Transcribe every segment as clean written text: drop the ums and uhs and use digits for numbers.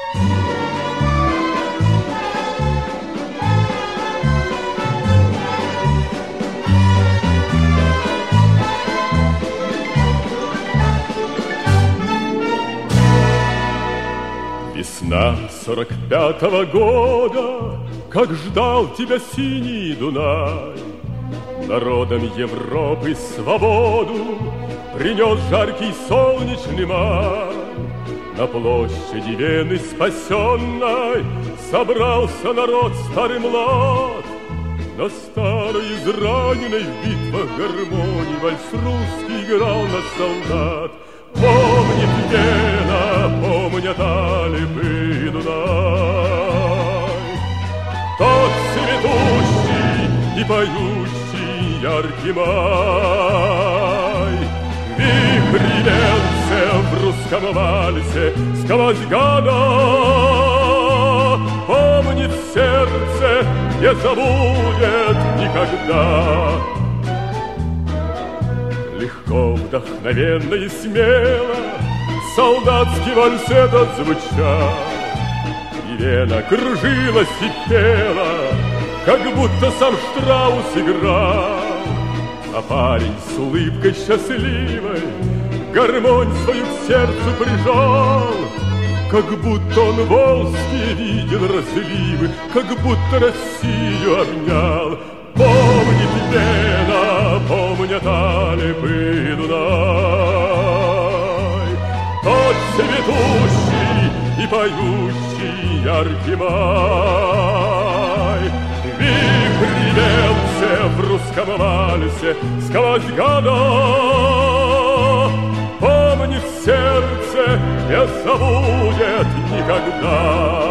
Весна 45-го года, как ждал тебя синий Дунай, народам Европы свободу принес жаркий солнечный май. На площади Вены спасенной собрался народ старый млад. На старой израненной в битвах гармонии вальс русский играл на солдат. Помнит Вена, помнят Алпы и Дунай, тот цветущий и поющий яркий май. Вихрь венце в русском вальсе сквозь года помнит сердце, не забудет никогда. Легко, вдохновенно и смело солдатский вальс этот звучал, и Вена кружилась и пела, как будто сам Штраус играл. А парень с улыбкой счастливой гармонь свою к сердцу прижал, как будто он волжские видел разливы, как будто Россию обнял. Помнит Вена, помнят Алпы и Дунай, тот цветущий и поющий яркий май. Вихрь венце в русском вальсе сквозь года помнит сердце, не забудет никогда.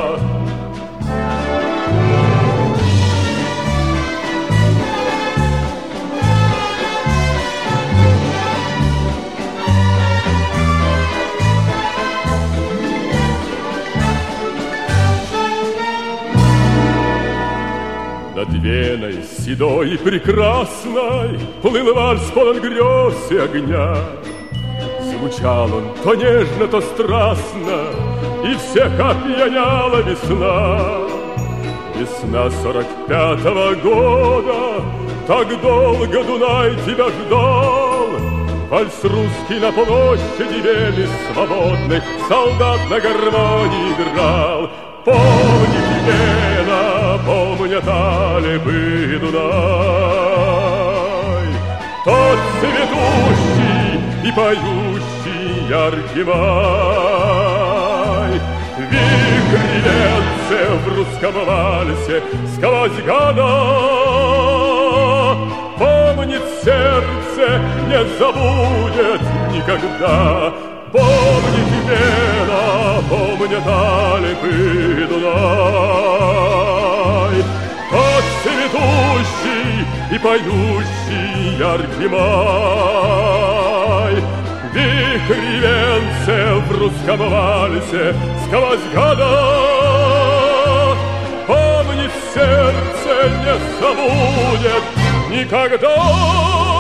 Над Веной седой и прекрасной плыл вальс полон грез и огня. Звучал он то нежно, то страстно, и всех опьяняла весна. Весна 45-го года, так долго Дунай тебя ждал. Вальс русский на площади Вены свободной солдат на гармонии играл. Помнит Вена, помнят Алпы и Дунай, тот цветущий и поющий яркий май. Вихрь венце в русском вальсе сквозь года помнит сердце, не забудет никогда. Помнит Вена, помнят Алпы и Дунай, тот цветущий и поющий яркий май. Вихрь венце в русском вальсе сквозь года помнит сердце, не забудет никогда.